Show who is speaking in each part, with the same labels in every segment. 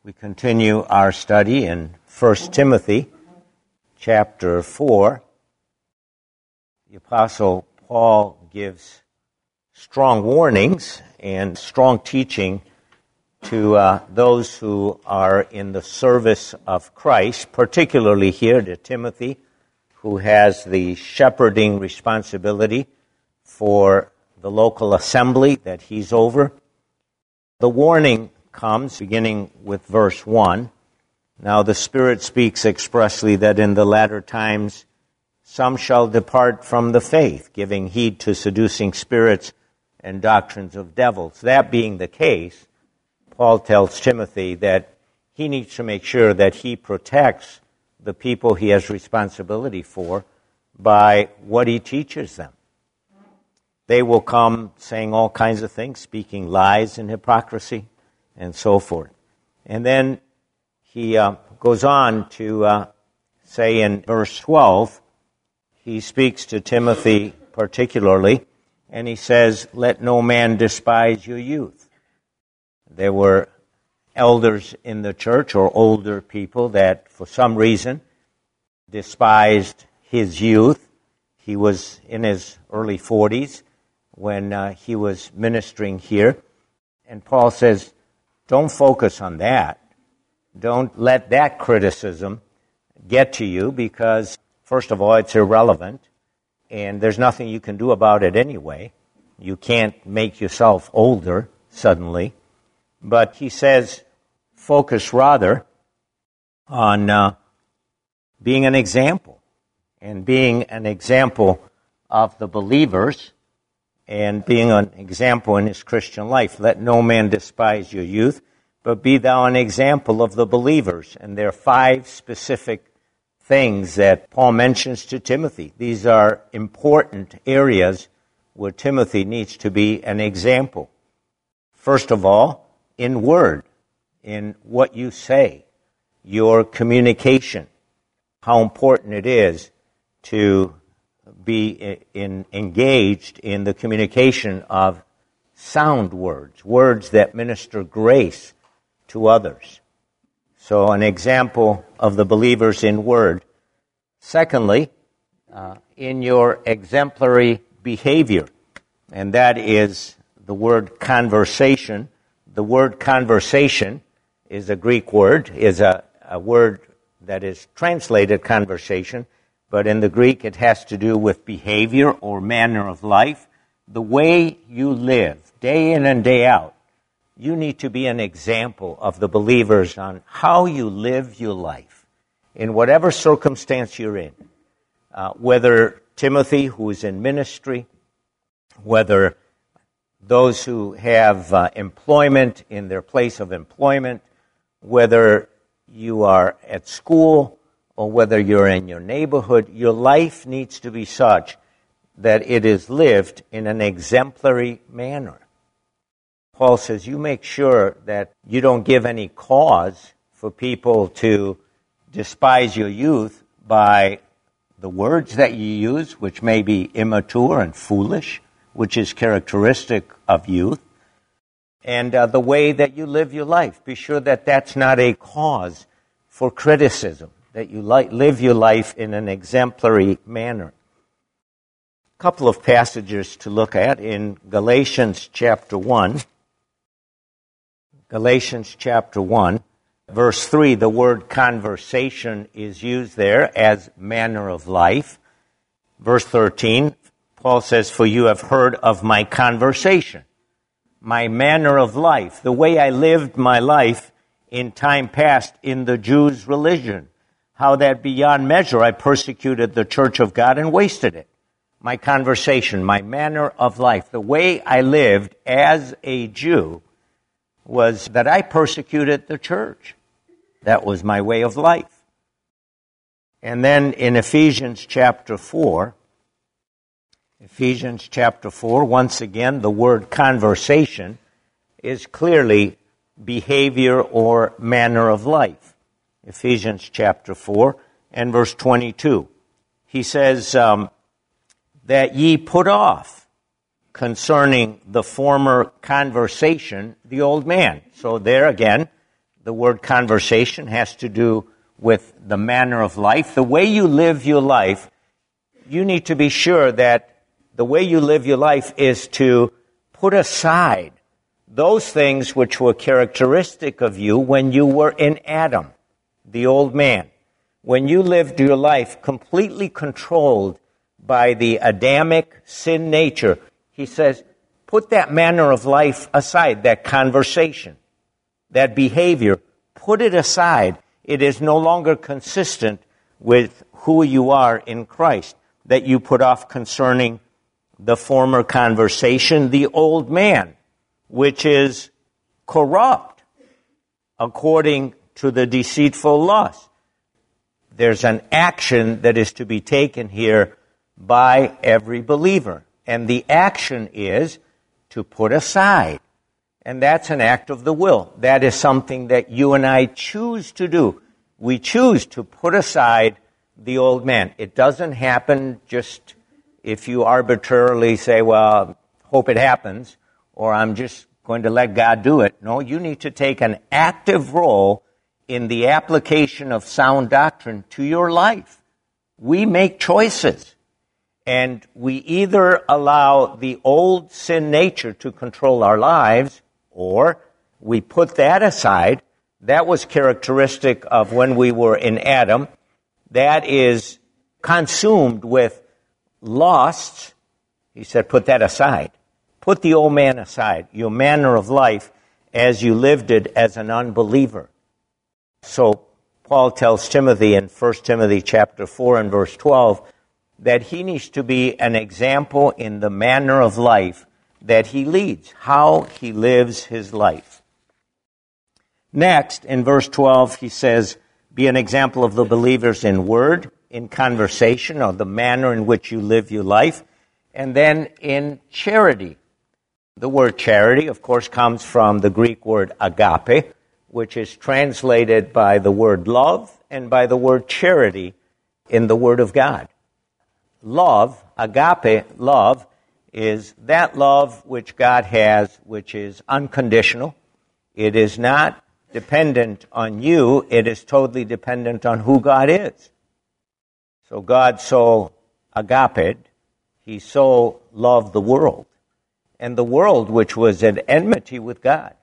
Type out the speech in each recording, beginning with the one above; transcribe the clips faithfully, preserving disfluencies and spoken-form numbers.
Speaker 1: We continue our study in First Timothy chapter four. The Apostle Paul gives strong warnings and strong teaching to uh, those who are in the service of Christ, particularly here to Timothy, who has the shepherding responsibility for the local assembly that he's over. The warning comes beginning with verse one. Now the Spirit speaks expressly that in the latter times some shall depart from the faith, giving heed to seducing spirits and doctrines of devils. That being the case, Paul tells Timothy that he needs to make sure that he protects the people he has responsibility for by what he teaches them. They will come saying all kinds of things, speaking lies and hypocrisy, and so forth. And then he uh, goes on to uh, say in verse twelve, he speaks to Timothy particularly, and he says, "Let no man despise your youth." There were elders in the church, or older people, that for some reason despised his youth. He was in his early forties when uh, he was ministering here. And Paul says, don't focus on that. Don't let that criticism get to you because, first of all, it's irrelevant, and there's nothing you can do about it anyway. You can't make yourself older suddenly. But he says, focus rather on uh, being an example, and being an example of the believers, and being an example in his Christian life. Let no man despise your youth, but be thou an example of the believers. And there are five specific things that Paul mentions to Timothy. These are important areas where Timothy needs to be an example. First of all, in word, in what you say, your communication, how important it is to be in, engaged in the communication of sound words, words that minister grace to others. So an example of the believers in word. Secondly, uh, in your exemplary behavior, and that is the word conversation. The word conversation is a Greek word, is a, a word that is translated conversation, but in the Greek it has to do with behavior or manner of life. The way you live, day in and day out, you need to be an example of the believers on how you live your life, in whatever circumstance you're in. Uh, whether Timothy, who is in ministry, whether those who have uh, employment in their place of employment, whether you are at school or whether you're in your neighborhood, your life needs to be such that it is lived in an exemplary manner. Paul says you make sure that you don't give any cause for people to despise your youth by the words that you use, which may be immature and foolish, which is characteristic of youth, and uh, the way that you live your life. Be sure that that's not a cause for criticism, that you li- live your life in an exemplary manner. A couple of passages to look at in Galatians chapter one. Galatians chapter one, verse three, the word conversation is used there as manner of life. Verse thirteen, Paul says, "For you have heard of my conversation," my manner of life, the way I lived my life in time past in the Jews' religion, how that beyond measure I persecuted the church of God and wasted it. My conversation, my manner of life, the way I lived as a Jew was that I persecuted the church. That was my way of life. And then in Ephesians chapter four, Ephesians chapter four, once again, the word conversation is clearly behavior or manner of life. Ephesians chapter four and verse twenty-two. He says, um, that ye put off concerning the former conversation the old man. So there again, The word conversation has to do with the manner of life. The way you live your life, you need to be sure that the way you live your life is to put aside those things which were characteristic of you when you were in Adam, the old man. When you lived your life completely controlled by the Adamic sin nature, he says, put that manner of life aside, that conversation, that behavior, put it aside. It is no longer consistent with who you are in Christ, that you put off concerning the former conversation, the old man, which is corrupt according to the deceitful lust. There's an action that is to be taken here by every believer, and the action is to put aside. And that's an act of the will. That is something that you and I choose to do. We choose to put aside the old man. It doesn't happen just if you arbitrarily say, well, hope it happens, or I'm just going to let God do it. No, you need to take an active role in the application of sound doctrine to your life. We make choices. And we either allow the old sin nature to control our lives, or we put that aside. That was characteristic of when we were in Adam. That is consumed with lusts. He said, put that aside. Put the old man aside, your manner of life as you lived it as an unbeliever. So Paul tells Timothy in First Timothy chapter four and verse twelve that he needs to be an example in the manner of life that he leads, how he lives his life. Next, in verse twelve, he says, be an example of the believers in word, in conversation, or the manner in which you live your life, and then in charity. The word charity, of course, comes from the Greek word agape, which is translated by the word love and by the word charity in the Word of God. Love, agape love, is that love which God has, which is unconditional. It is not dependent on you. It is totally dependent on who God is. So God so agaped, he so loved the world. And the world which was at enmity with God.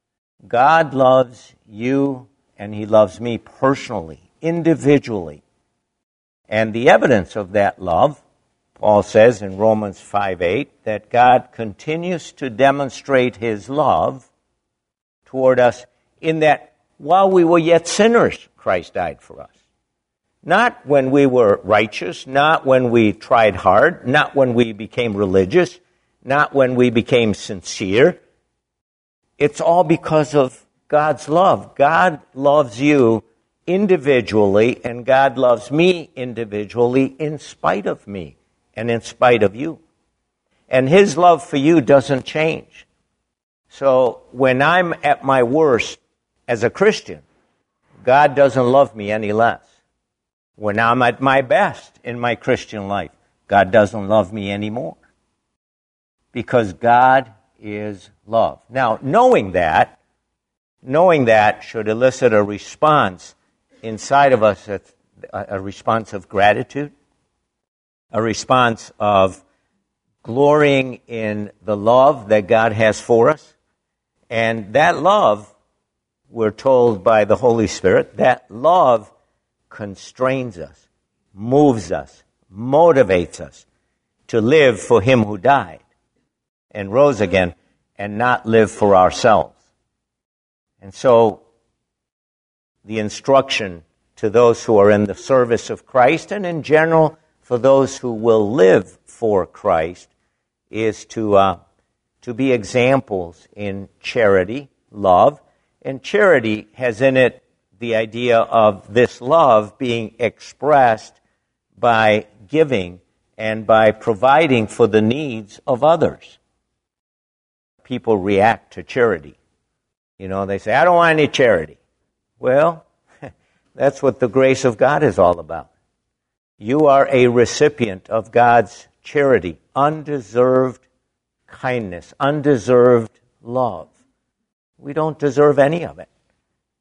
Speaker 1: God loves you and he loves me personally, individually. And the evidence of that love, Paul says in Romans five eight, that God continues to demonstrate his love toward us in that while we were yet sinners, Christ died for us. Not when we were righteous, not when we tried hard, not when we became religious, not when we became sincere. It's all because of God's love. God loves you individually, and God loves me individually in spite of me and in spite of you. And his love for you doesn't change. So when I'm at my worst as a Christian, God doesn't love me any less. When I'm at my best in my Christian life, God doesn't love me anymore. Because God is love. Now, knowing that, knowing that should elicit a response inside of us, a, a response of gratitude, a response of glorying in the love that God has for us. And that love, we're told by the Holy Spirit, that love constrains us, moves us, motivates us to live for him who died and rose again and not live for ourselves. And so the instruction to those who are in the service of Christ and in general for those who will live for Christ is to uh, to be examples in charity, love. And charity has in it the idea of this love being expressed by giving and by providing for the needs of others. People react to charity. You know, they say, I don't want any charity. Well, that's what the grace of God is all about. You are a recipient of God's charity, undeserved kindness, undeserved love. We don't deserve any of it.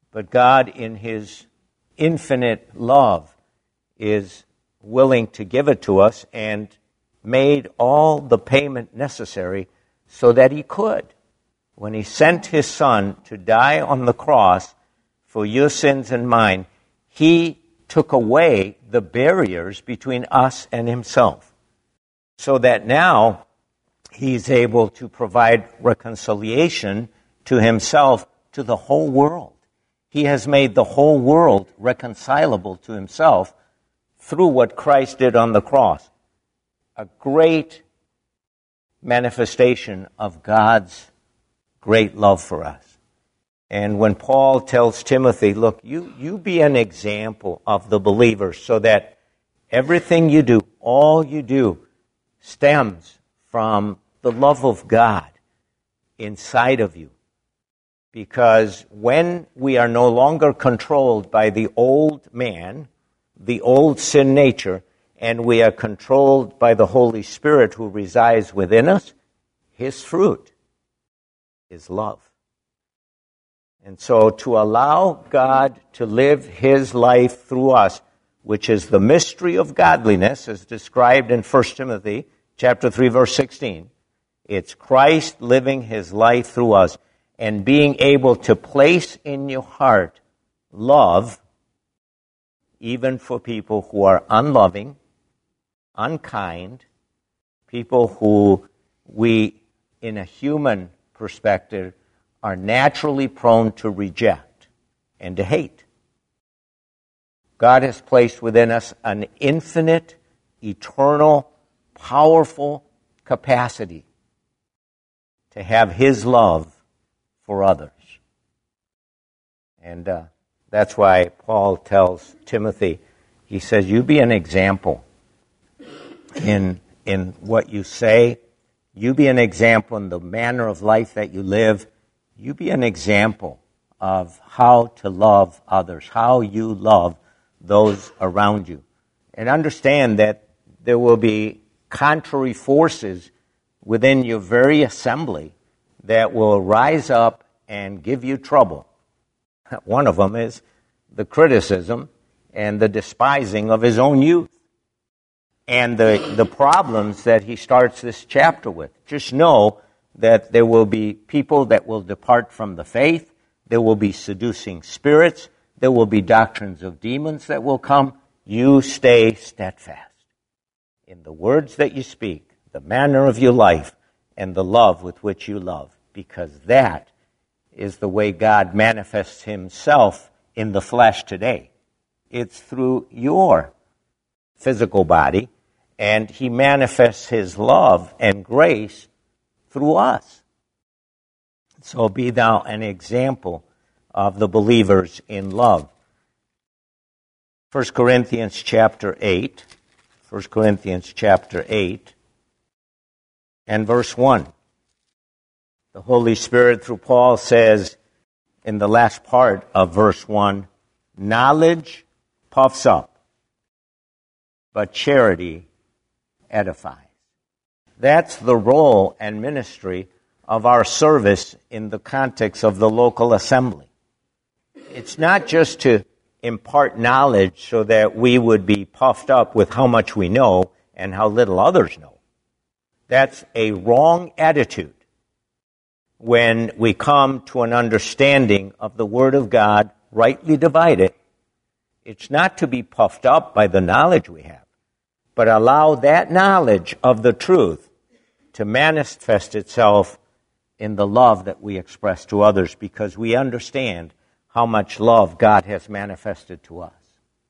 Speaker 1: But God, in his infinite love, is willing to give it to us and made all the payment necessary so that he could. When he sent his Son to die on the cross for your sins and mine, he took away the barriers between us and himself, so that now he's able to provide reconciliation to himself to the whole world. He has made the whole world reconcilable to himself through what Christ did on the cross. A great manifestation of God's great love for us. And when Paul tells Timothy, look, you, you be an example of the believers so that everything you do, all you do, stems from the love of God inside of you. Because when we are no longer controlled by the old man, the old sin nature, and we are controlled by the Holy Spirit who resides within us, his fruit is love. And so to allow God to live his life through us, which is the mystery of godliness, as described in First Timothy chapter three, verse sixteen, it's Christ living his life through us and being able to place in your heart love, even for people who are unloving, unkind, people who we, in a human perspective, are naturally prone to reject and to hate. God has placed within us an infinite, eternal, powerful capacity to have his love for others. And uh, that's why Paul tells Timothy, he says, you be an example in, in what you say. You be an example in the manner of life that you live. You be an example of how to love others, how you love those around you. And understand that there will be contrary forces within your very assembly that will rise up and give you trouble. One of them is the criticism and the despising of his own youth and the, the problems that he starts this chapter with. Just know that there will be people that will depart from the faith. There will be seducing spirits. There will be doctrines of demons that will come. You stay steadfast in the words that you speak, the manner of your life, and the love with which you love, because that is the way God manifests himself in the flesh today. It's through your physical body, and he manifests his love and grace through us. So be thou an example of the believers in love. First Corinthians chapter eight, First Corinthians chapter eight, and verse one. The Holy Spirit, through Paul, says in the last part of verse one, knowledge puffs up, but charity edifies. That's the role and ministry of our service in the context of the local assembly. It's not just to impart knowledge so that we would be puffed up with how much we know and how little others know. That's a wrong attitude when we come to an understanding of the Word of God, rightly divided. It's not to be puffed up by the knowledge we have, but allow that knowledge of the truth to manifest itself in the love that we express to others, because we understand how much love God has manifested to us.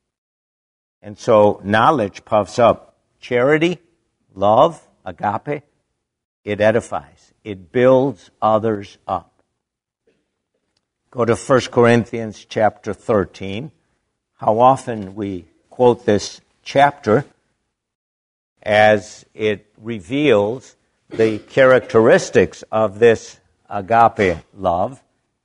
Speaker 1: And so knowledge puffs up. Charity, love, agape, it edifies. It builds others up. Go to First Corinthians chapter thirteen. How often we quote this chapter as it reveals the characteristics of this agape love.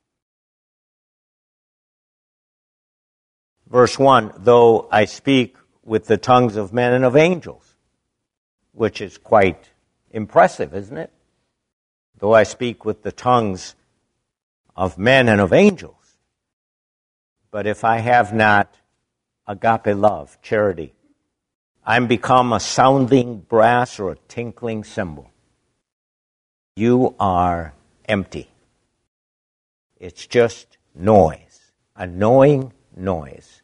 Speaker 1: Verse one, though I speak with the tongues of men and of angels, which is quite impressive, isn't it? Though I speak with the tongues of men and of angels. But if I have not agape love, charity, I'm become a sounding brass or a tinkling cymbal. You are empty. It's just noise, annoying noise,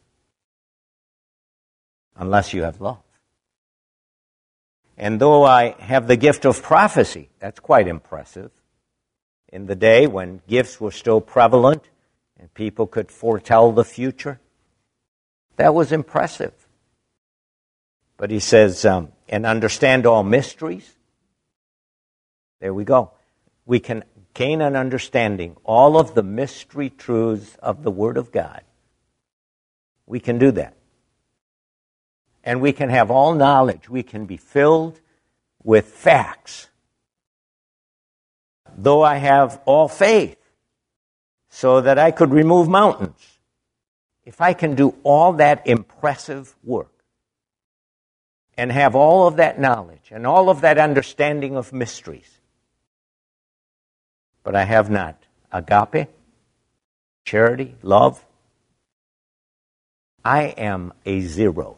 Speaker 1: unless you have love. And though I have the gift of prophecy, that's quite impressive. In the day when gifts were still prevalent and people could foretell the future, that was impressive. But he says, um, and understand all mysteries. There we go. We can gain an understanding, all of the mystery truths of the Word of God. We can do that. And we can have all knowledge. We can be filled with facts. Though I have all faith, so that I could remove mountains. If I can do all that impressive work, and have all of that knowledge, and all of that understanding of mysteries, but I have not agape, charity, love, I am a zero.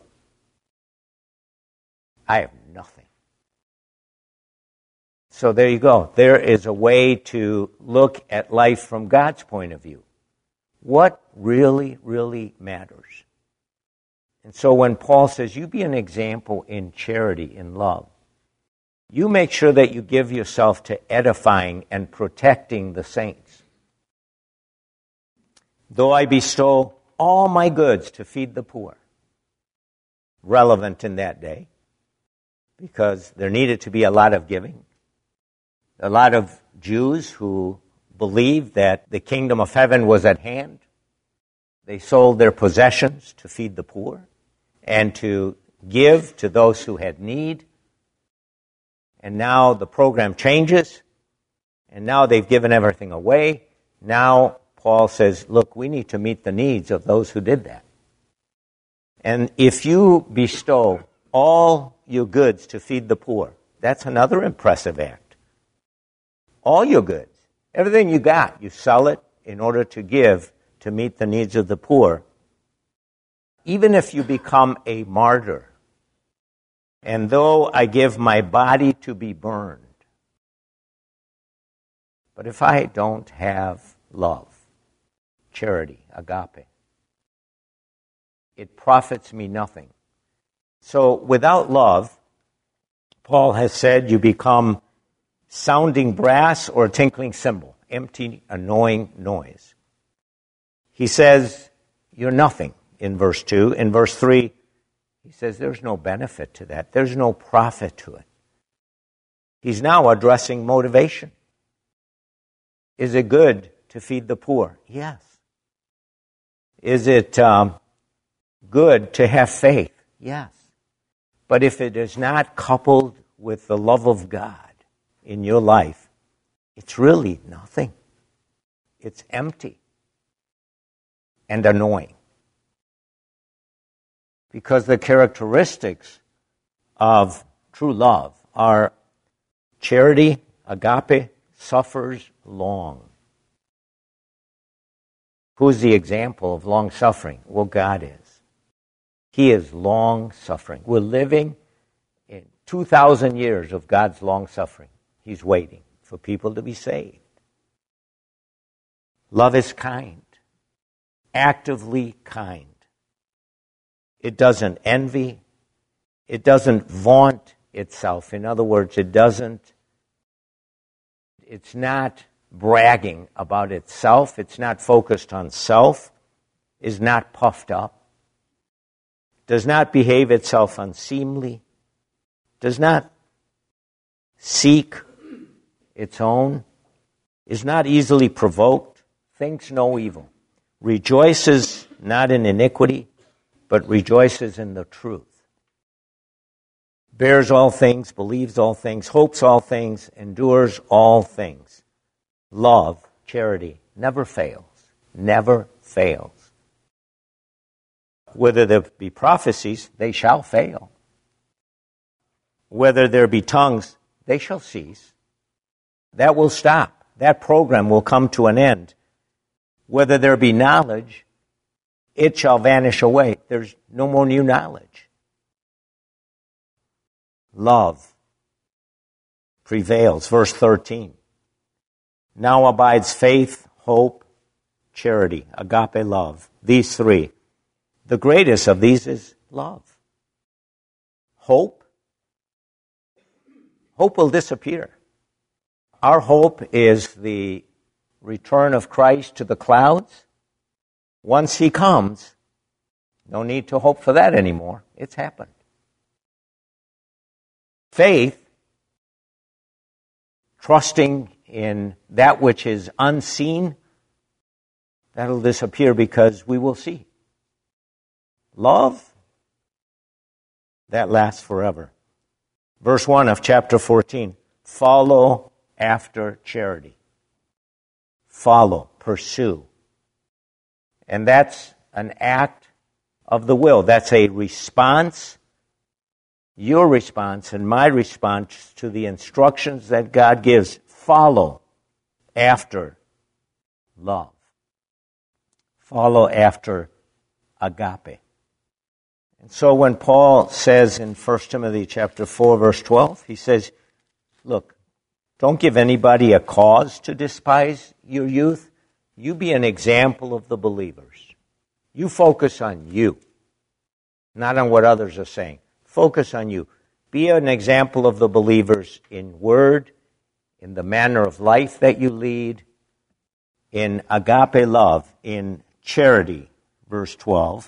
Speaker 1: I have nothing. So there you go. There is a way to look at life from God's point of view. What really, really matters? And so when Paul says, you be an example in charity, in love, you make sure that you give yourself to edifying and protecting the saints. Though I bestow all my goods to feed the poor, relevant in that day, because there needed to be a lot of giving. A lot of Jews who believed that the kingdom of heaven was at hand, they sold their possessions to feed the poor and to give to those who had need. And now the program changes, and now they've given everything away. Now Paul says, look, we need to meet the needs of those who did that. And if you bestow all your goods to feed the poor, that's another impressive act. All your goods, everything you got, you sell it in order to give to meet the needs of the poor. Even if you become a martyr, and though I give my body to be burned, but if I don't have love, charity, agape, it profits me nothing. So without love, Paul has said, you become sounding brass or tinkling cymbal, empty, annoying noise. He says, you're nothing in verse two. In verse three, he says there's no benefit to that. There's no profit to it. He's now addressing motivation. Is it good to feed the poor? Yes. Is it um, good to have faith? Yes. But if it is not coupled with the love of God in your life, it's really nothing. It's empty and annoying. Because the characteristics of true love are charity, agape, suffers long. Who's the example of long suffering? Well, God is. He is long suffering. We're living in two thousand years of God's long suffering. He's waiting for people to be saved. Love is kind, actively kind. It doesn't envy. It doesn't vaunt itself. In other words, it doesn't, it's not bragging about itself. It's not focused on self. Is not puffed up. Does not behave itself unseemly. Does not seek its own. Is not easily provoked. Thinks no evil. Rejoices not in iniquity, but rejoices in the truth. Bears all things, believes all things, hopes all things, endures all things. Love, charity, never fails. Never fails. Whether there be prophecies, they shall fail. Whether there be tongues, they shall cease. That will stop. That program will come to an end. Whether there be knowledge, it shall vanish away. There's no more new knowledge. Love prevails. Verse thirteen. Now abides faith, hope, charity, agape love. These three. The greatest of these is love. Hope. Hope will disappear. Our hope is the return of Christ to the clouds. Once he comes, no need to hope for that anymore. It's happened. Faith, trusting in that which is unseen, that'll disappear because we will see. Love, that lasts forever. Verse one of chapter fourteen, follow after charity. Follow, pursue. And that's an act of the will. That's a response, your response and my response to the instructions that God gives. Follow after love. Follow after agape. And so when Paul says in First Timothy chapter four, verse twelve, he says, look, don't give anybody a cause to despise your youth. You be an example of the believers. You focus on you, not on what others are saying. Focus on you. Be an example of the believers in word, in the manner of life that you lead, in agape love, in charity, verse twelve.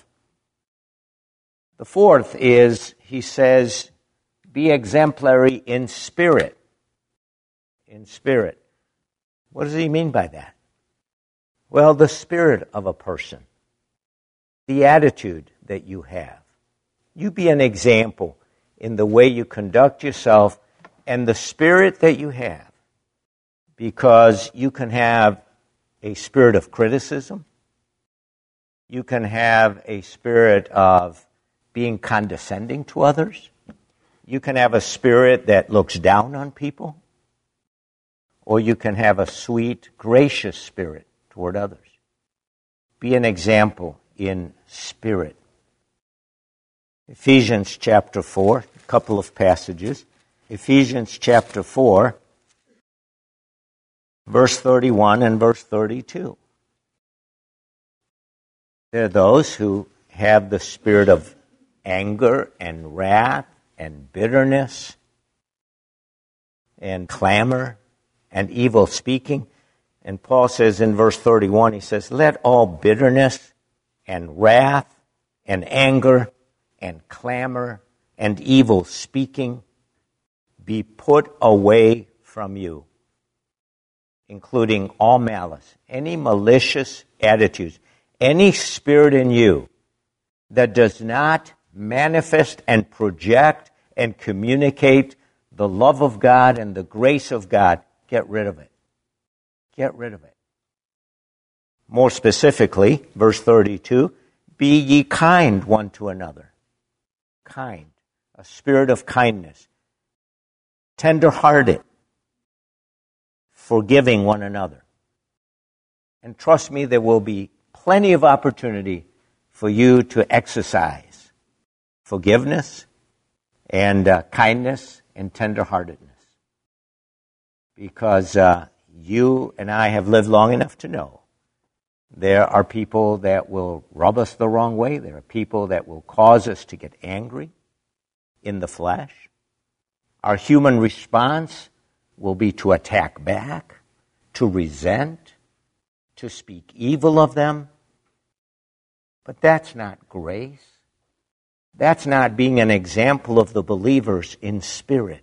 Speaker 1: The fourth is, he says, be exemplary in spirit. In spirit. What does he mean by that? Well, the spirit of a person, the attitude that you have. You be an example in the way you conduct yourself and the spirit that you have, because you can have a spirit of criticism. You can have a spirit of being condescending to others. You can have a spirit that looks down on people. Or you can have a sweet, gracious spirit toward others. Be an example in spirit. Ephesians chapter four, a couple of passages. Ephesians chapter four, verse thirty-one and verse thirty-two. There are those who have the spirit of anger and wrath and bitterness and clamor and evil speaking. And Paul says in verse thirty-one, he says, let all bitterness and wrath and anger and clamor and evil speaking be put away from you, including all malice, any malicious attitudes, any spirit in you that does not manifest and project and communicate the love of God and the grace of God. Get rid of it. Get rid of it. More specifically, verse thirty-two, be ye kind one to another. Kind. A spirit of kindness. Tender-hearted. Forgiving one another. And trust me, there will be plenty of opportunity for you to exercise forgiveness and uh, kindness and tender-heartedness. Because uh, you and I have lived long enough to know there are people that will rub us the wrong way. There are people that will cause us to get angry in the flesh. Our human response will be to attack back, to resent, to speak evil of them. But that's not grace. That's not being an example of the believers in spirit.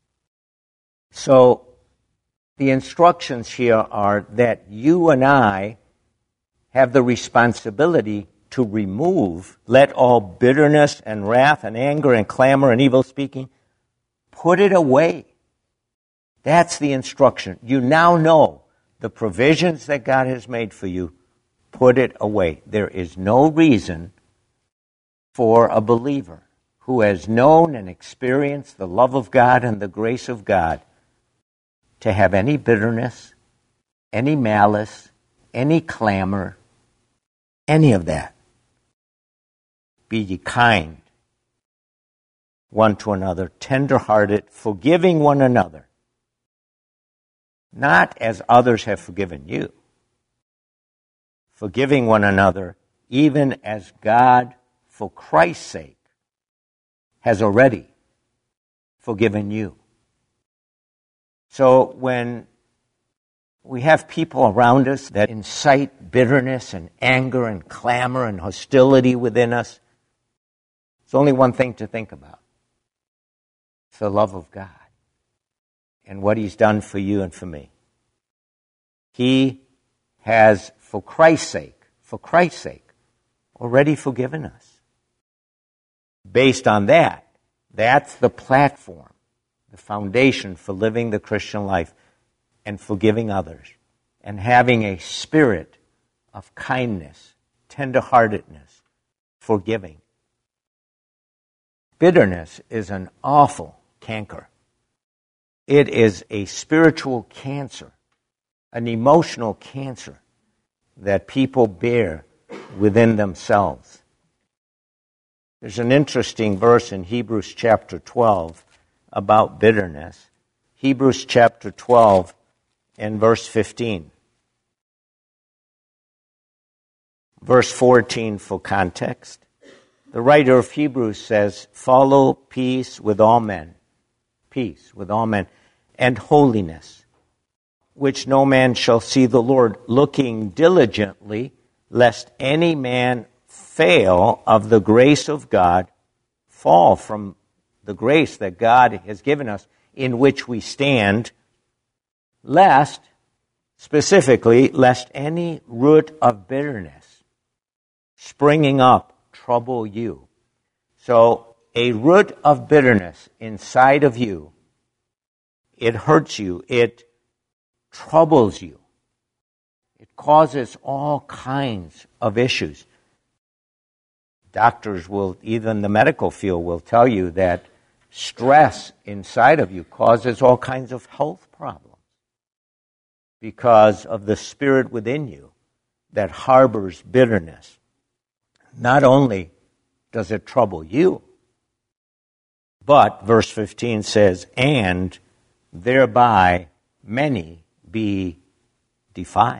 Speaker 1: So, the instructions here are that you and I have the responsibility to remove, let all bitterness and wrath and anger and clamor and evil speaking, put it away. That's the instruction. You now know the provisions that God has made for you. Put it away. There is no reason for a believer who has known and experienced the love of God and the grace of God to have any bitterness, any malice, any clamor, any of that. Be ye kind one to another, tender-hearted, forgiving one another, not as others have forgiven you, forgiving one another, even as God, for Christ's sake, has already forgiven you. So when we have people around us that incite bitterness and anger and clamor and hostility within us, it's only one thing to think about. It's the love of God and what He's done for you and for me. He has, for Christ's sake, for Christ's sake, already forgiven us. Based on that, that's the platform, the foundation for living the Christian life and forgiving others and having a spirit of kindness, tenderheartedness, forgiving. Bitterness is an awful canker. It is a spiritual cancer, an emotional cancer that people bear within themselves. There's an interesting verse in Hebrews chapter twelve about bitterness. Hebrews chapter twelve and verse fifteen. Verse fourteen for context. The writer of Hebrews says, follow peace with all men, peace with all men, and holiness, which no man shall see the Lord, looking diligently, lest any man fail of the grace of God, fall from the grace that God has given us, in which we stand, lest, specifically, lest any root of bitterness springing up trouble you. So, a root of bitterness inside of you, it hurts you, it troubles you. It causes all kinds of issues. Doctors will, even the medical field will tell you that stress inside of you causes all kinds of health problems because of the spirit within you that harbors bitterness. Not only does it trouble you, but, verse fifteen says, and thereby many be defiled.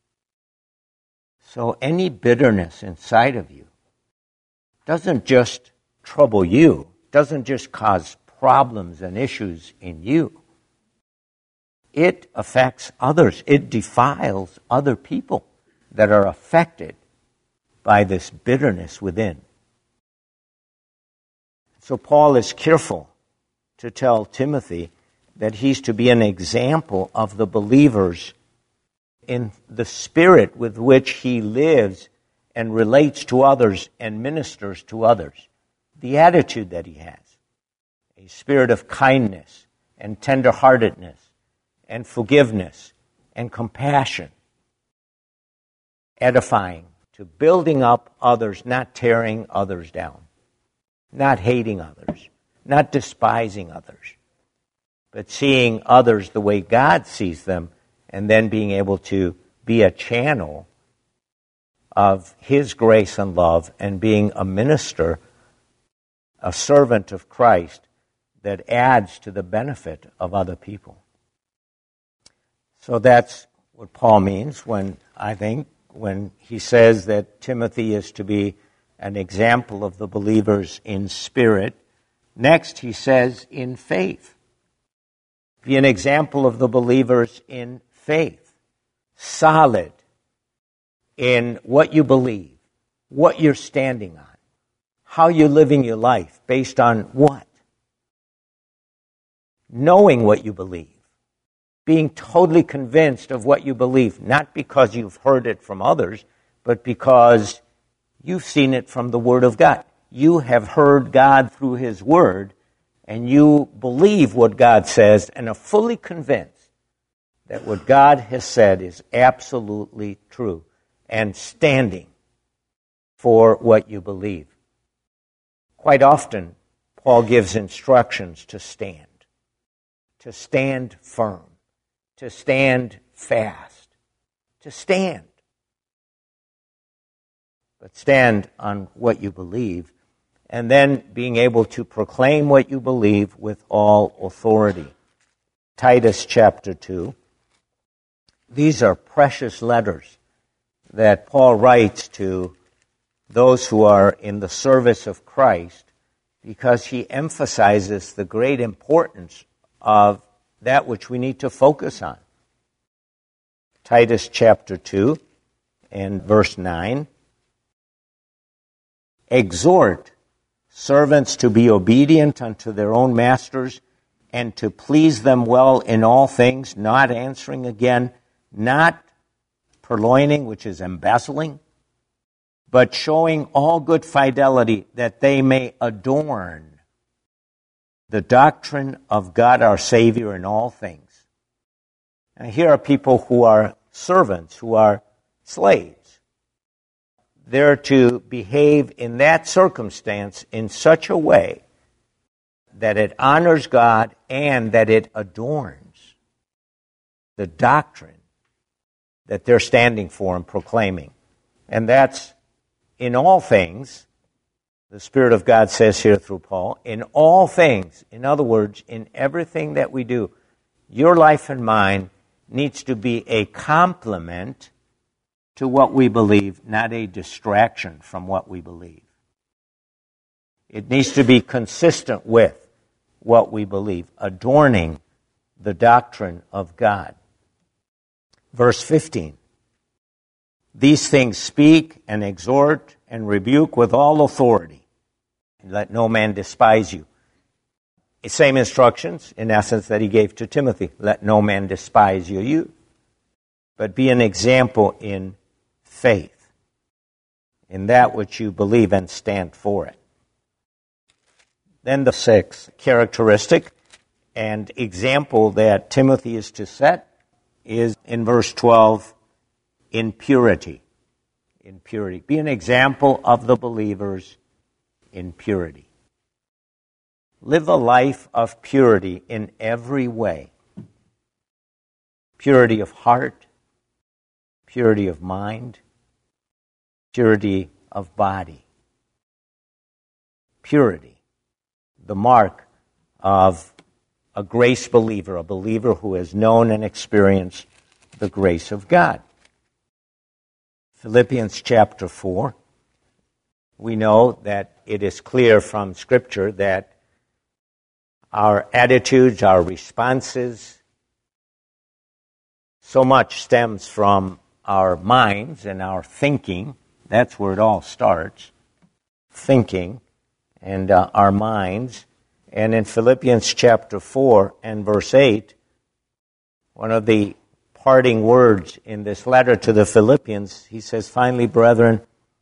Speaker 1: So any bitterness inside of you doesn't just trouble you, doesn't just cause problems and issues in you. It affects others. It defiles other people that are affected by this bitterness within. So Paul is careful to tell Timothy that he's to be an example of the believers in the spirit with which he lives and relates to others and ministers to others. The attitude that he has. A spirit of kindness and tenderheartedness and forgiveness and compassion. Edifying, to building up others, not tearing others down. Not hating others, not despising others, but seeing others the way God sees them and then being able to be a channel of His grace and love and being a minister, a servant of Christ that adds to the benefit of other people. So that's what Paul means when, I think, when he says that Timothy is to be an example of the believers in spirit. Next, he says, in faith. Be an example of the believers in faith. Solid in what you believe, what you're standing on, how you're living your life, based on what? Knowing what you believe. Being totally convinced of what you believe, not because you've heard it from others, but because you've seen it from the Word of God. You have heard God through His Word, and you believe what God says and are fully convinced that what God has said is absolutely true and standing for what you believe. Quite often, Paul gives instructions to stand, to stand firm, to stand fast, to stand. but stand on what you believe, and then being able to proclaim what you believe with all authority. Titus chapter two. These are precious letters that Paul writes to those who are in the service of Christ, because he emphasizes the great importance of that which we need to focus on. Titus chapter two and verse nine. Exhort servants to be obedient unto their own masters, and to please them well in all things, not answering again, not purloining, which is embezzling, but showing all good fidelity, that they may adorn the doctrine of God our Savior in all things. And here are people who are servants, who are slaves. They're to behave in that circumstance in such a way that it honors God and that it adorns the doctrine that they're standing for and proclaiming. And that's in all things, the Spirit of God says here through Paul, in all things, in other words, in everything that we do, your life and mine needs to be a complement to what we believe, not a distraction from what we believe. It needs to be consistent with what we believe, adorning the doctrine of God. Verse fifteen. These things speak and exhort and rebuke with all authority. Let no man despise you. Same instructions, in essence, that he gave to Timothy. Let no man despise your youth, but be an example in faith, in that which you believe, and stand for it. Then the sixth characteristic and example that Timothy is to set is in verse twelve, in purity. In purity. Be an example of the believers in purity. Live a life of purity in every way. Purity of heart, purity of mind, purity of body. Purity, the mark of a grace believer, a believer who has known and experienced the grace of God. Philippians chapter four, we know that it is clear from Scripture that our attitudes, our responses, so much stems from our minds and our thinking. That's where it all starts, thinking and uh, our minds. And in Philippians chapter four and verse eight, one of the parting words in this letter to the Philippians, he says, finally, brethren,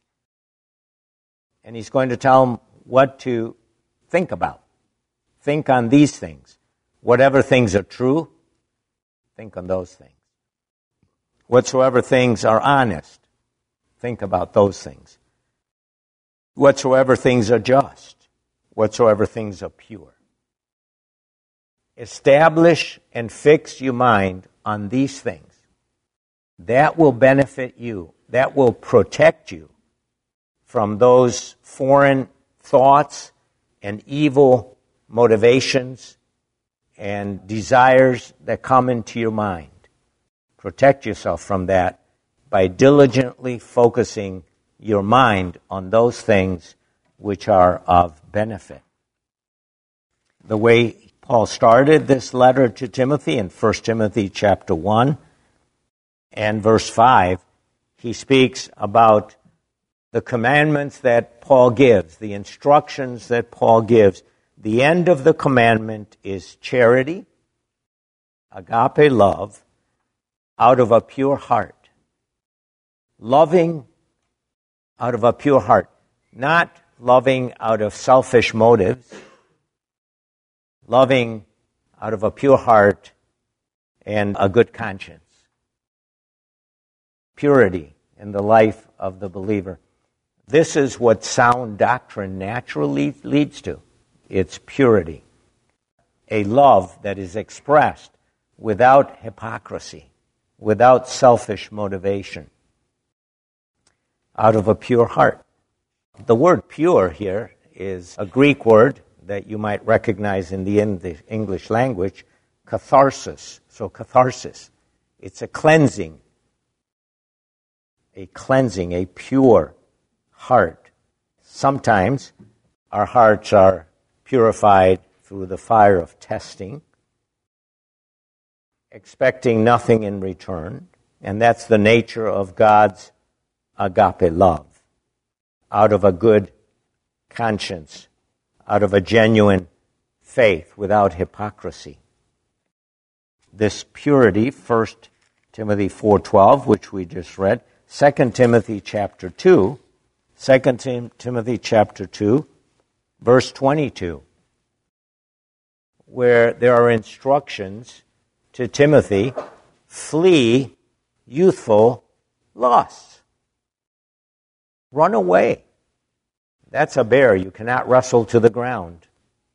Speaker 1: and he's going to tell them what to think about. Think on these things. Whatever things are true, think on those things. Whatsoever things are honest, think about those things. Whatsoever things are just, whatsoever things are pure. Establish and fix your mind on these things. That will benefit you. That will protect you from those foreign thoughts and evil motivations and desires that come into your mind. Protect yourself from that by diligently focusing your mind on those things which are of benefit. The way Paul started this letter to Timothy in First Timothy chapter one and verse five, he speaks about the commandments that Paul gives, the instructions that Paul gives. The end of the commandment is charity, agape love, out of a pure heart. Loving out of a pure heart. Not loving out of selfish motives. Loving out of a pure heart and a good conscience. Purity in the life of the believer. This is what sound doctrine naturally leads to. It's purity. A love that is expressed without hypocrisy, without selfish motivation. out of a pure heart. The word pure here is a Greek word that you might recognize in the English language, catharsis. So catharsis, it's a cleansing, a cleansing, a pure heart. Sometimes our hearts are purified through the fire of testing, expecting nothing in return, and that's the nature of God's agape love. Out of a good conscience, out of a genuine faith without hypocrisy. This purity, First Timothy four twelve, which we just read, Second Timothy chapter two, Second Timothy chapter two, verse twenty-two, where there are instructions to Timothy, flee youthful lusts. Run away. That's a bear you cannot wrestle to the ground.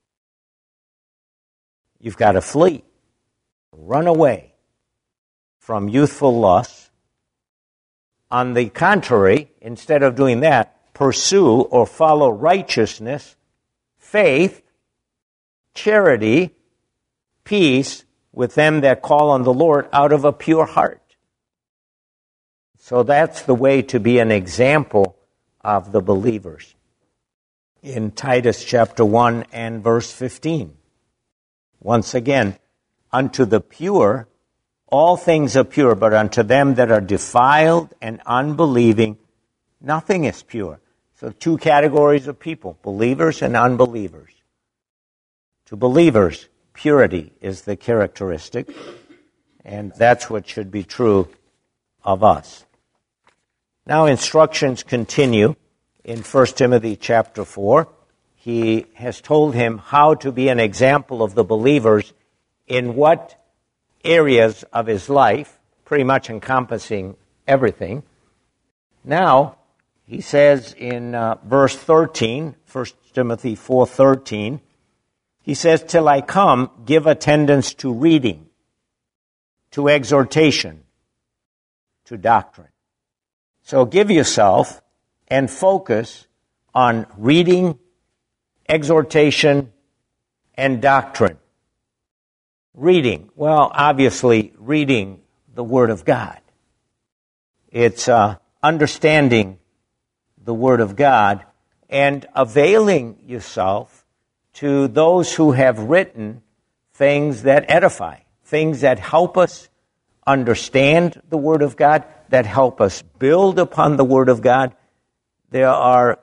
Speaker 1: You've got to flee. Run away from youthful lusts. On the contrary, instead of doing that, pursue or follow righteousness, faith, charity, peace with them that call on the Lord out of a pure heart. So that's the way to be an example of the believers. In Titus chapter one and verse fifteen, once again, unto the pure, all things are pure, but unto them that are defiled and unbelieving, nothing is pure. So two categories of people, believers and unbelievers. To believers, purity is the characteristic, and that's what should be true of us. Now instructions continue in First Timothy chapter four. He has told him how to be an example of the believers in what areas of his life, pretty much encompassing everything. Now, he says in uh, verse thirteen, First Timothy four thirteen, he says, till I come, give attendance to reading, to exhortation, to doctrine. So give yourself and focus on reading, exhortation, and doctrine. Reading, well, obviously, reading the Word of God. It's uh, understanding the Word of God and availing yourself to those who have written things that edify, things that help us understand the Word of God, that help us build upon the Word of God. There are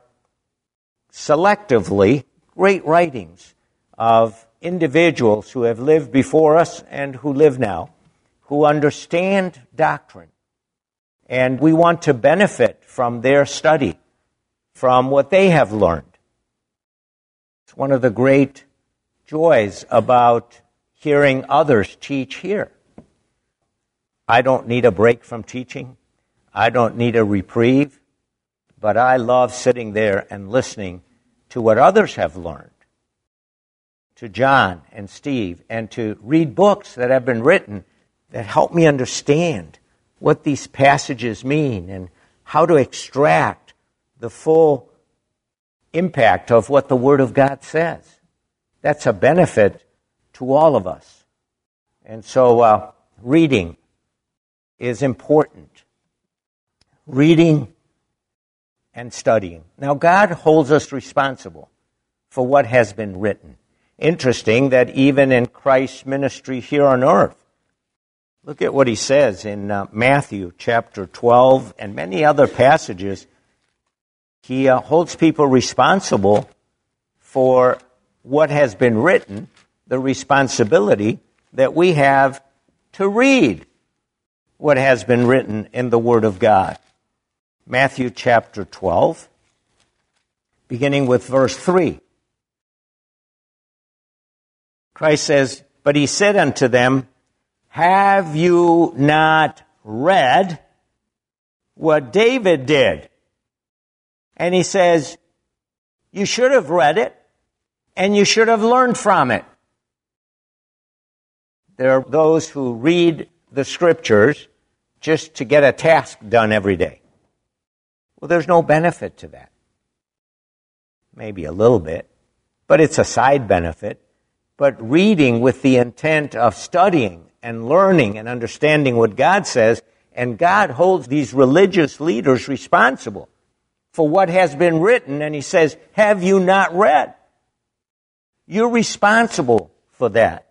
Speaker 1: selectively great writings of individuals who have lived before us and who live now, who understand doctrine. And we want to benefit from their study, from what they have learned. It's one of the great joys about hearing others teach here. I don't need a break from teaching. I don't need a reprieve. But I love sitting there and listening to what others have learned. To John and Steve, and to read books that have been written that help me understand what these passages mean and how to extract the full impact of what the Word of God says. That's a benefit to all of us. And so uh, reading is important. Reading and studying. Now, God holds us responsible for what has been written. Interesting that even in Christ's ministry here on earth, look at what he says in uh, Matthew chapter twelve and many other passages. He uh, holds people responsible for what has been written, the responsibility that we have to read what has been written in the Word of God. Matthew chapter twelve, beginning with verse three. Christ says, but he said unto them, have you not read what David did? And he says, you should have read it, and you should have learned from it. There are those who read the Scriptures just to get a task done every day. Well, there's no benefit to that. Maybe a little bit, but it's a side benefit. But reading with the intent of studying and learning and understanding what God says, and God holds these religious leaders responsible for what has been written, and he says, have you not read? You're responsible for that.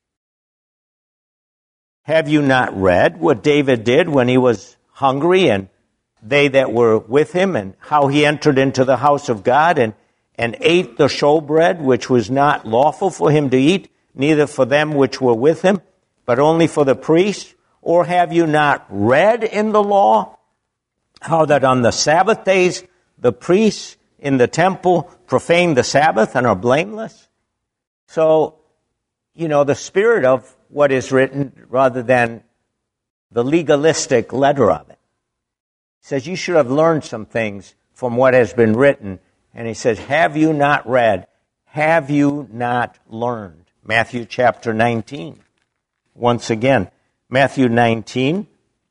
Speaker 1: Have you not read what David did when he was hungry, and they that were with him, and how he entered into the house of God and, and ate the showbread, which was not lawful for him to eat, neither for them which were with him, but only for the priests? Or have you not read in the law how that on the Sabbath days the priests in the temple profane the Sabbath and are blameless? So, you know, the spirit of what is written rather than the legalistic letter of it. He says you should have learned some things from what has been written. And he says, have you not read? Have you not learned? Matthew chapter nineteen. Once again, Matthew nineteen,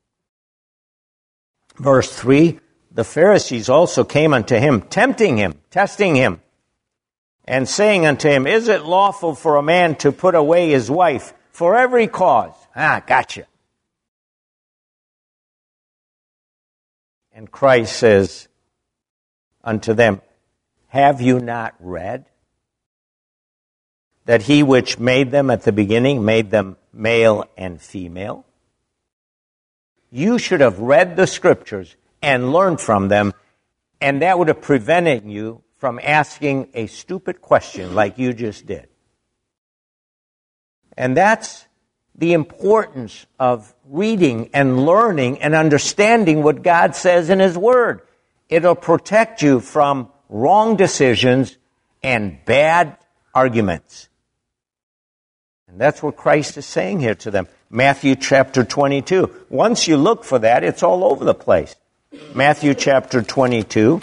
Speaker 1: verse three, the Pharisees also came unto him, tempting him, testing him, and saying unto him, is it lawful for a man to put away his wife for every cause? Ah, gotcha. And Christ says unto them, have you not read that he which made them at the beginning made them male and female? You should have read the scriptures and learned from them, and that would have prevented you from asking a stupid question like you just did. And that's the importance of reading and learning and understanding what God says in His Word. It'll protect you from wrong decisions and bad arguments. And that's what Christ is saying here to them. Matthew chapter twenty-two. Once you look for that, it's all over the place. Matthew chapter twenty-two,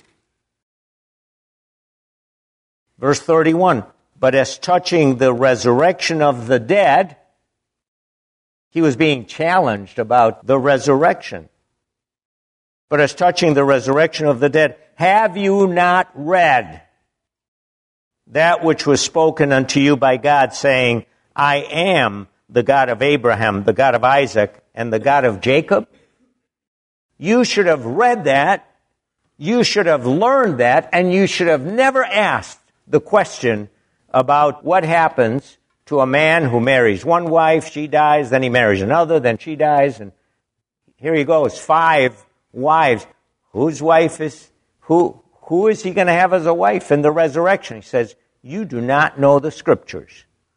Speaker 1: verse thirty-one. But as touching the resurrection of the dead, he was being challenged about the resurrection. But as touching the resurrection of the dead, have you not read that which was spoken unto you by God, saying, I am the God of Abraham, the God of Isaac, and the God of Jacob? You should have read that, you should have learned that, and you should have never asked the question about what happens to a man who marries one wife, she dies, then he marries another, then she dies, and here he goes, five wives. Whose wife is, who, who is he going to have as a wife in the resurrection? He says, you do not know the scriptures.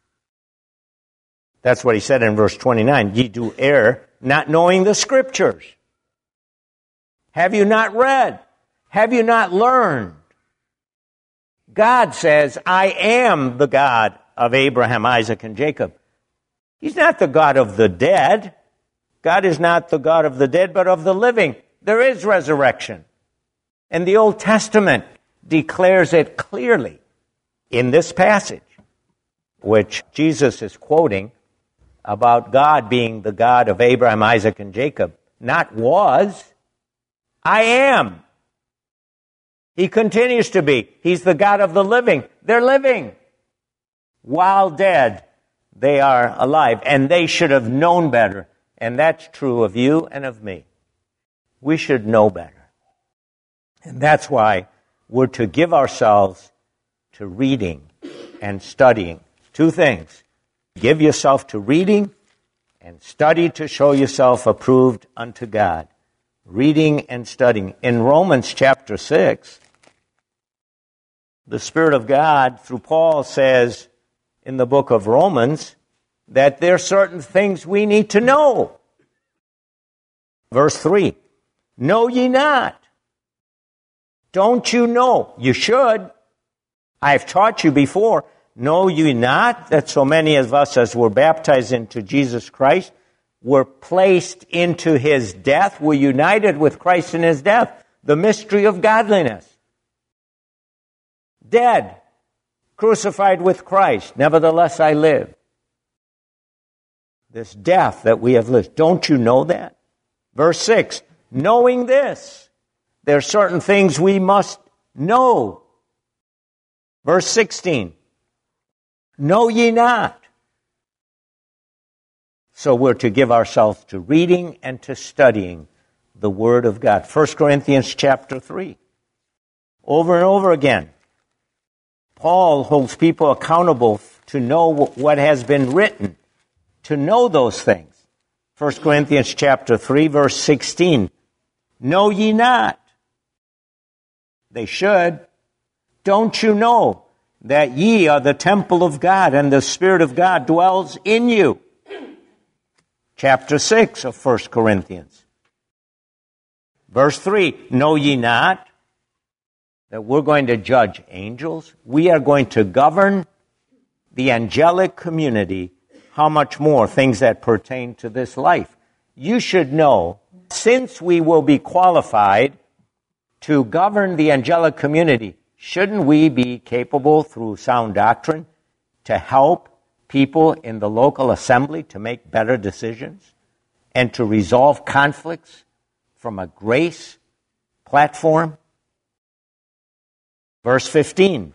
Speaker 1: That's what he said in verse twenty-nine. Ye do err, not knowing the scriptures. Have you not read? Have you not learned? God says, I am the God of Abraham, Isaac, and Jacob. He's not the God of the dead. God is not the God of the dead, but of the living. There is resurrection. And the Old Testament declares it clearly in this passage, which Jesus is quoting about God being the God of Abraham, Isaac, and Jacob. Not was. I am. He continues to be. He's the God of the living. They're living. While dead, they are alive. And they should have known better. And that's true of you and of me. We should know better. And that's why we're to give ourselves to reading and studying. Two things. Give yourself to reading and study to show yourself approved unto God. Reading and studying. In Romans chapter six, the Spirit of God, through Paul, says in the book of Romans that there are certain things we need to know. Verse three, know ye not? Don't you know? You should. I've taught you before. Know ye not that so many of us as were baptized into Jesus Christ were placed into His death, were united with Christ in His death? The mystery of godliness. Dead, crucified with Christ, nevertheless I live. This death that we have lived, don't you know that? Verse six, knowing this, there are certain things we must know. Verse sixteen, know ye not. So we're to give ourselves to reading and to studying the Word of God. First Corinthians chapter three. Over and over again, Paul holds people accountable to know what has been written, to know those things. First Corinthians chapter three, verse sixteen. Know ye not? They should. Don't you know that ye are the temple of God and the Spirit of God dwells in you? Chapter six of First Corinthians. Verse three, know ye not that we're going to judge angels? We are going to govern the angelic community. How much more things that pertain to this life? You should know, since we will be qualified to govern the angelic community, shouldn't we be capable through sound doctrine to help people in the local assembly to make better decisions and to resolve conflicts from a grace platform? Verse fifteen,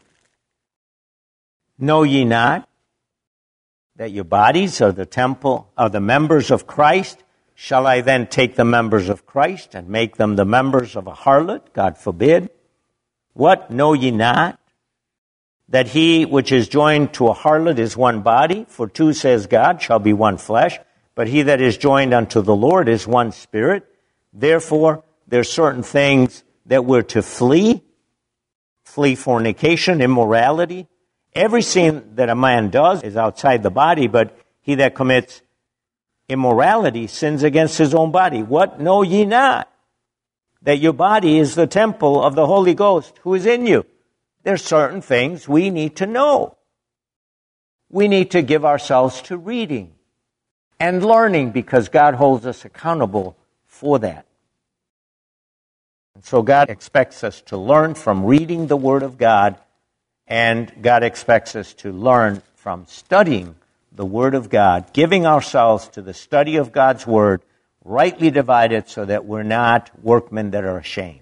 Speaker 1: know ye not that your bodies are the temple, are the members of Christ? Shall I then take the members of Christ and make them the members of a harlot? God forbid. What, know ye not that he which is joined to a harlot is one body? For two, says God, shall be one flesh. But he that is joined unto the Lord is one spirit. Therefore, there are certain things that we're to flee. Flee fornication, immorality. Every sin that a man does is outside the body, but he that commits immorality sins against his own body. What, know ye not that your body is the temple of the Holy Ghost who is in you? There are certain things we need to know. We need to give ourselves to reading and learning because God holds us accountable for that. And so God expects us to learn from reading the Word of God, and God expects us to learn from studying the Word of God, giving ourselves to the study of God's Word, rightly divided so that we're not workmen that are ashamed.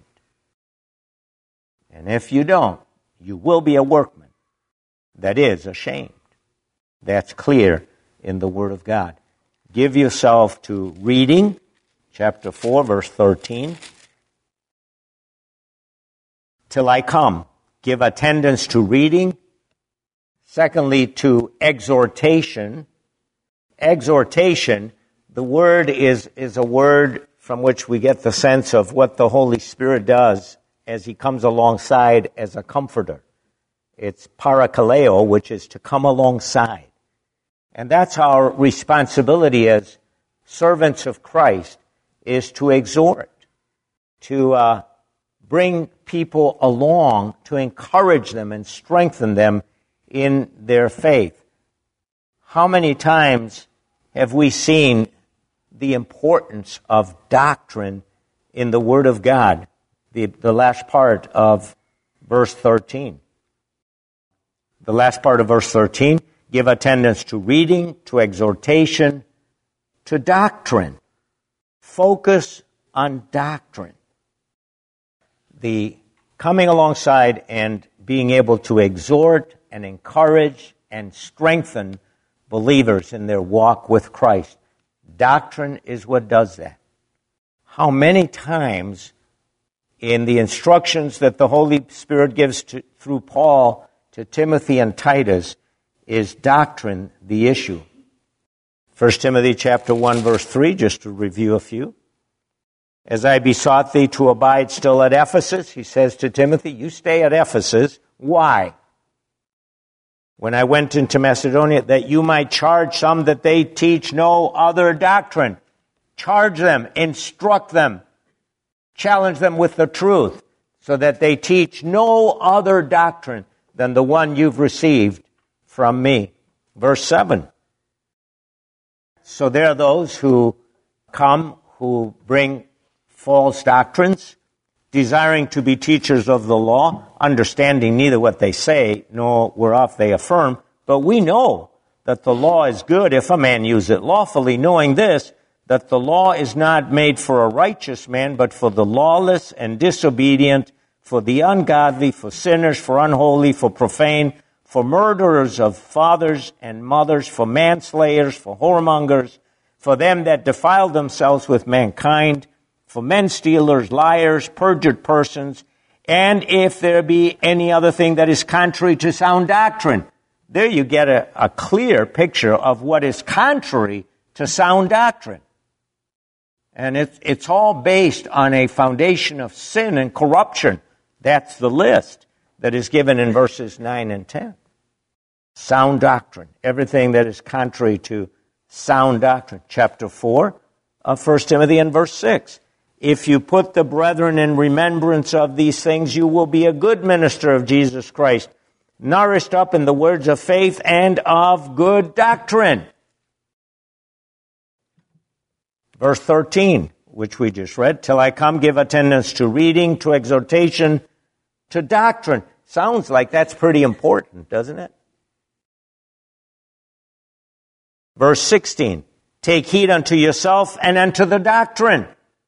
Speaker 1: And if you don't, you will be a workman that is ashamed. That's clear in the Word of God. Give yourself to reading, chapter four, verse thirteen. Till I come. Give attendance to reading. Secondly, to exhortation. Exhortation, the word is, is a word from which we get the sense of what the Holy Spirit does as he comes alongside as a comforter. It's parakaleo, which is to come alongside. And that's our responsibility as servants of Christ, is to exhort, to uh, bring people along, to encourage them and strengthen them in their faith. How many times have we seen the importance of doctrine in the Word of God? The, the last part of verse thirteen. The last part of verse thirteen, give attendance to reading, to exhortation, to doctrine. Focus on doctrine. The coming alongside and being able to exhort and encourage and strengthen believers in their walk with Christ. Doctrine is what does that. How many times in the instructions that the Holy Spirit gives to, through Paul to Timothy and Titus is doctrine the issue? First Timothy chapter one, verse three, just to review a few. As I besought thee to abide still at Ephesus, he says to Timothy, you stay at Ephesus. Why? When I went into Macedonia, that you might charge some that they teach no other doctrine. Charge them, instruct them, challenge them with the truth, so that they teach no other doctrine than the one you've received from me. Verse seven. So there are those who come, who bring false doctrines, desiring to be teachers of the law, understanding neither what they say nor whereof they affirm. But we know that the law is good if a man use it lawfully, knowing this, that the law is not made for a righteous man, but for the lawless and disobedient, for the ungodly, for sinners, for unholy, for profane, for murderers of fathers and mothers, for manslayers, for whoremongers, for them that defile themselves with mankind, for men stealers, liars, perjured persons, and if there be any other thing that is contrary to sound doctrine. There you get a, a clear picture of what is contrary to sound doctrine. And it's, it's all based on a foundation of sin and corruption. That's the list that is given in verses nine and ten. Sound doctrine, everything that is contrary to sound doctrine. Chapter four of First Timothy and verse six. If you put the brethren in remembrance of these things, you will be a good minister of Jesus Christ, nourished up in the words of faith and of good doctrine. Verse thirteen, which we just read, till I come, give attendance to reading, to exhortation, to doctrine. Sounds like that's pretty important, doesn't it? Verse sixteen, take heed unto yourself and unto the doctrine.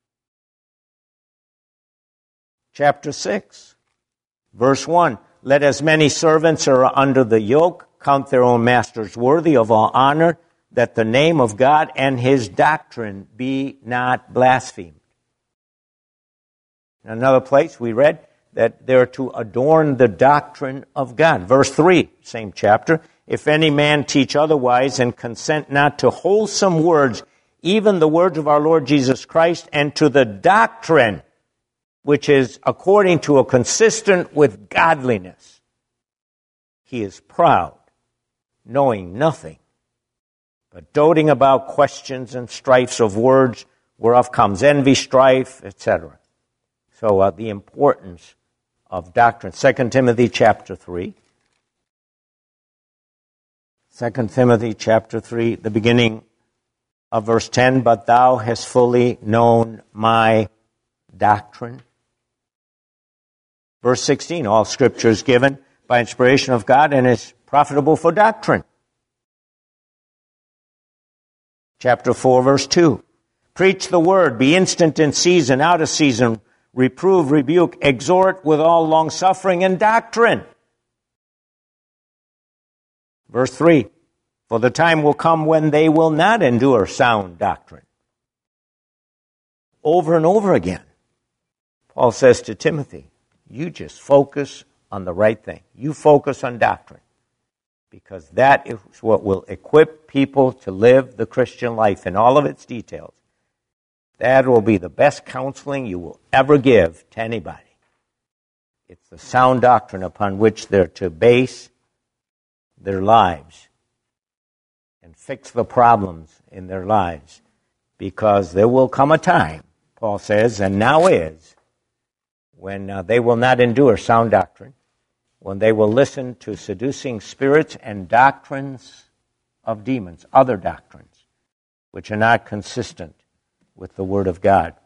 Speaker 1: Chapter six, verse one, let as many servants are under the yoke count their own masters worthy of all honor, that the name of God and his doctrine be not blasphemed. In another place we read that they're to adorn the doctrine of God. Verse three, same chapter, if any man teach otherwise and consent not to wholesome words, even the words of our Lord Jesus Christ, and to the doctrine which is according to a consistent with godliness, he is proud, knowing nothing, but doting about questions and strifes of words, whereof comes envy, strife, et cetera. So uh, the importance of doctrine. Second Timothy chapter three. Second Timothy chapter three, the beginning of verse ten, but thou hast fully known my doctrine. Verse sixteen, all Scripture is given by inspiration of God and is profitable for doctrine. Chapter four, verse two, preach the word, be instant in season, out of season, reprove, rebuke, exhort with all longsuffering and doctrine. Verse three, for the time will come when they will not endure sound doctrine. Over and over again, Paul says to Timothy, you just focus on the right thing. You focus on doctrine, because that is what will equip people to live the Christian life in all of its details. That will be the best counseling you will ever give to anybody. It's the sound doctrine upon which they're to base their lives and fix the problems in their lives, because there will come a time, Paul says, and now is, when uh, they will not endure sound doctrine, when they will listen to seducing spirits and doctrines of demons, other doctrines, which are not consistent with the Word of God.